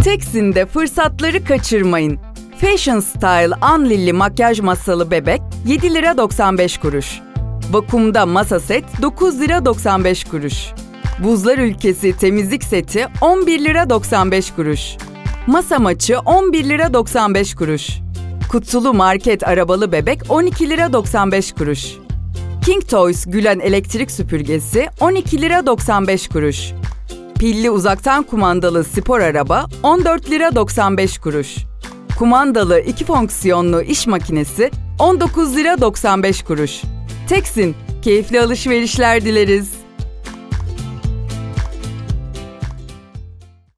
Teksin'de fırsatları kaçırmayın. Fashion Style Unlilli makyaj masalı bebek 7 lira 95 kuruş. Vakumda masa set 9 lira 95 kuruş. Buzlar Ülkesi temizlik seti 11 lira 95 kuruş. Masa maçı 11 lira 95 kuruş. Kutulu market arabalı bebek 12 lira 95 kuruş. King Toys Gülen elektrik süpürgesi 12 lira 95 kuruş. Pilli uzaktan kumandalı spor araba 14 lira 95 kuruş. Kumandalı 2 fonksiyonlu iş makinesi 19 lira 95 kuruş. Teksin, keyifli alışverişler dileriz.